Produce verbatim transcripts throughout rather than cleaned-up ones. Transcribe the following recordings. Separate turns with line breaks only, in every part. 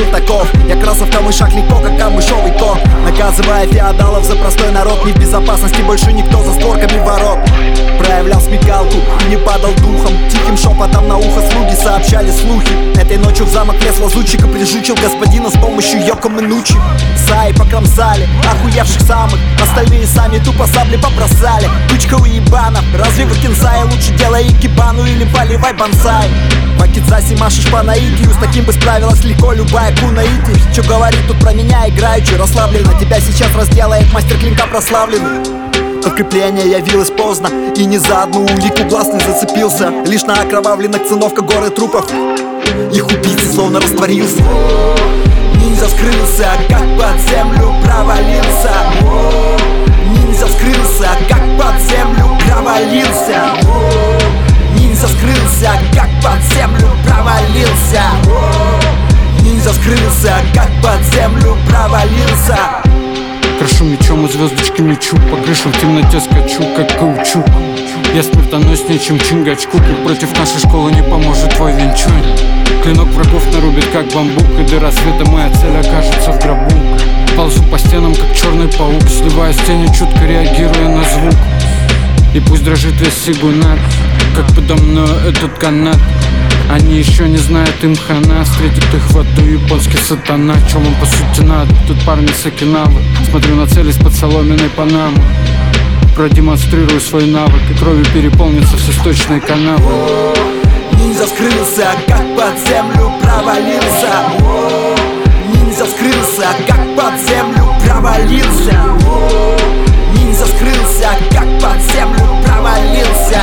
таков. Я крался в камышах легко, как камышовый кот, наказывая феодалов за простой народ. Не в безопасности больше никто за створками ворот. Проявлял смекалку и не падал духом. Тихим шепотом на ухо слуги сообщали слухи. Этой ночью в замок лез лазутчик и прижучил господина с помощью Йоко Минучи. Саи покромсали охуевших самых, остальные сами тупо сабли побросали. Тучка уебанов, разве в Кинзае лучше делай икебану или поливай бонсай? В Акидзасе машешь по наитию, с таким бы справилась легко любая кунаити. Чё говорит тут про меня играючи, расслабленно тебя сейчас разделает мастер клинка прославленный. Подкрепление явилось поздно, и ни за одну улику глаз не зацепился. Лишь на окровавленных циновка горы трупов, их убийца словно растворился. Ниндзя скрылся, как под землю провалился. Ниндзя скрылся, как под землю провалился. Ниндзя скрылся, как под землю провалился. Ниндзя скрылся, как под землю провалился.
Крашу мечом и звездочки мечу, по крышу в темноте скачу, как каучук. Я смертоноснее, чем Чингачгук, и против нашей школы не поможет твой винчунь. Клинок врагов нарубит, как бамбук, и до рассвета моя цель окажется в гробу. Ползу по стенам, как черный паук, сливая с тенью, чутко реагируя на звук. И пусть дрожит весь Сигунат, как подо мною этот канат. Они еще не знают, им хана. Встретит их в аду японский сатана. Чё вам по сути надо? Тут парни с Окинавы. Смотрю на цель из-под соломенной панамы. Продемонстрирую свой навык, и кровью переполнится все сточные канавы.
Ниндзя скрылся, как под землю провалился. Ниндзя скрылся, как под землю провалился. Ниндзя скрылся, как под землю провалился.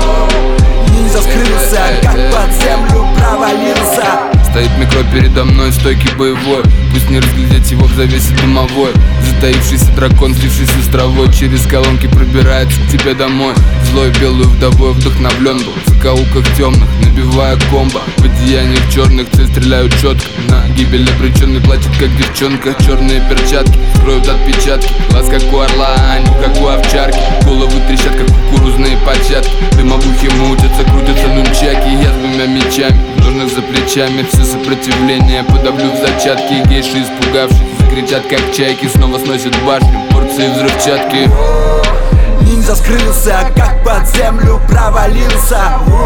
Ниндзя скрылся, как под землю провалился.
Стоит микро передо мной, стойкий боевой. Пусть не разглядеть его в завесе дымовой. Затаившийся дракон, слившийся с травой, через колонки пробирается к тебе домой. Злой белую вдовой вдохновлен был в закоулках темных, набивая комбо. В одеяниях черных цель стреляют четко. На гибель обреченный плачет, как девчонка. Черные перчатки скроют отпечатки. Глаз как у орла, а не как у овчарки. Головы трещат, как кукурузные початки. Дымовухи мутятся, крутятся нунчаки. Я с двумя мечами, ножных за плечами. Все сопротивление подавлю в зачатке. Гейши, испугавшись, закричат, как чайки. Снова сносят башню, порции взрывчатки.
Ниндзя скрылся, как под землю провалился.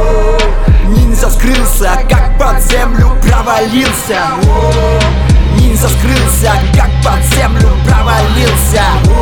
Ниндзя скрылся, как под землю провалился. Ниндзя скрылся, как под землю провалился.